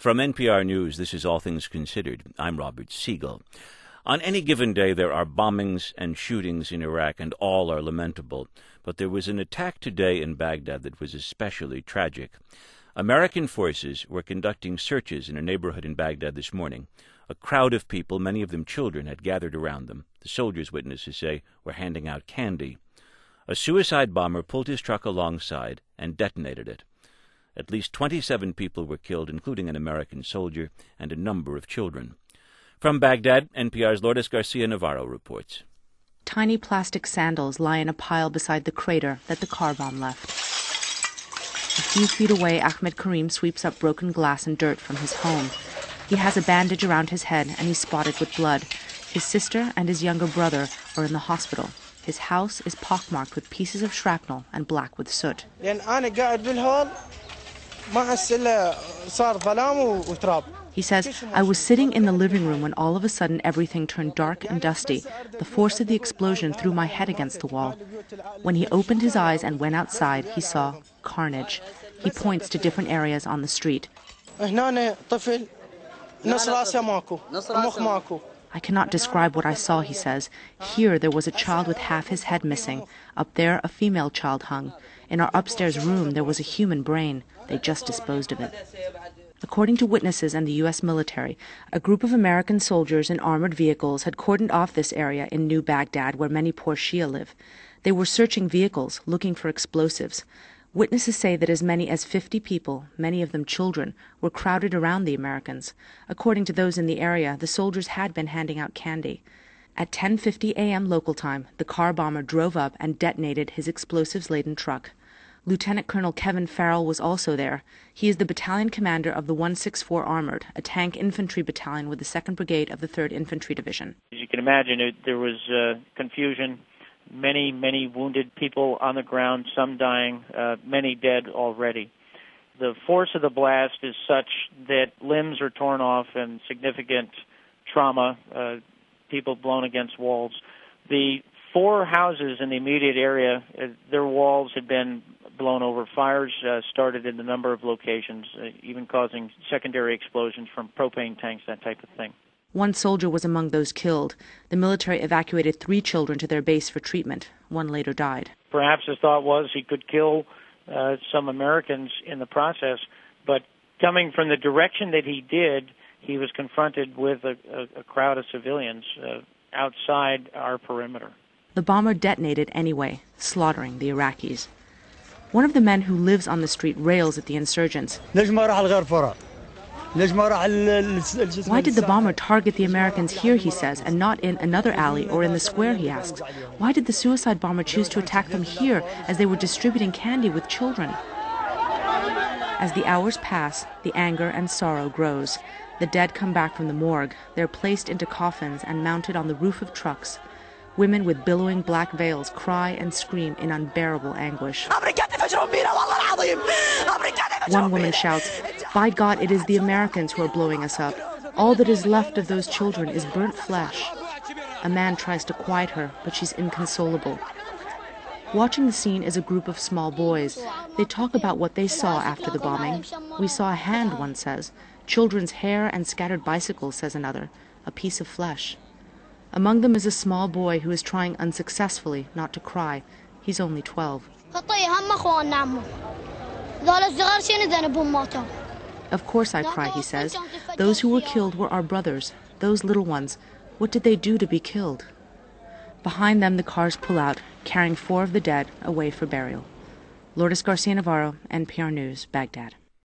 From NPR News, this is All Things Considered. I'm Robert Siegel. On any given day, there are bombings and shootings in Iraq, and all are lamentable. But there was an attack today in Baghdad that was especially tragic. American forces were conducting searches in a neighborhood in Baghdad this morning. A crowd of people, many of them children, had gathered around them. The soldiers, witnesses say, were handing out candy. A suicide bomber pulled his truck alongside and detonated it. At least 27 people were killed, including an American soldier and a number of children. From Baghdad, NPR's Lourdes Garcia-Navarro reports. Tiny plastic sandals lie in a pile beside the crater that the car bomb left. A few feet away, Ahmed Karim sweeps up broken glass and dirt from his home. He has a bandage around his head and he's spotted with blood. His sister and his younger brother are in the hospital. His house is pockmarked with pieces of shrapnel and black with soot. He says, I was sitting in the living room when all of a sudden everything turned dark and dusty. The force of the explosion threw my head against the wall. When he opened his eyes and went outside, he saw carnage. He points to different areas on the street. I cannot describe what I saw, he says. Here there was a child with half his head missing. Up there, a female child hung. In our upstairs room, there was a human brain. They just disposed of it. According to witnesses and the U.S. military, a group of American soldiers in armored vehicles had cordoned off this area in New Baghdad, where many poor Shia live. They were searching vehicles, looking for explosives. Witnesses say that as many as 50 people, many of them children, were crowded around the Americans. According to those in the area, the soldiers had been handing out candy. At 10:50 a.m. local time, the car bomber drove up and detonated his explosives-laden truck. Lieutenant Colonel Kevin Farrell was also there. He is the battalion commander of the 164 Armored, a tank infantry battalion with the 2nd Brigade of the 3rd Infantry Division. As you can imagine, there was confusion, many wounded people on the ground, some dying, many dead already. The force of the blast is such that limbs are torn off and significant trauma, people blown against walls. The 4 houses in the immediate area, their walls had been blown over. Fires started in a number of locations, even causing secondary explosions from propane tanks, that type of thing. One soldier was among those killed. The military evacuated 3 children to their base for treatment. One later died. Perhaps his thought was he could kill some Americans in the process, but coming from the direction that he did, he was confronted with a crowd of civilians outside our perimeter. The bomber detonated anyway, slaughtering the Iraqis. One of the men who lives on the street rails at the insurgents. Why did the bomber target the Americans here, he says, and not in another alley or in the square, he asks. Why did the suicide bomber choose to attack them here as they were distributing candy with children? As the hours pass, the anger and sorrow grows. The dead come back from the morgue. They're placed into coffins and mounted on the roof of trucks. Women with billowing black veils cry and scream in unbearable anguish. One woman shouts, by God, it is the Americans who are blowing us up. All that is left of those children is burnt flesh. A man tries to quiet her, but she's inconsolable. Watching the scene is a group of small boys. They talk about what they saw after the bombing. We saw a hand, one says. Children's hair and scattered bicycles, says another. A piece of flesh. Among them is a small boy who is trying unsuccessfully not to cry. He's only 12. Of course I cry, he says. Those who were killed were our brothers, those little ones. What did they do to be killed? Behind them the cars pull out, carrying 4 of the dead away for burial. Lourdes Garcia-Navarro, NPR News, Baghdad.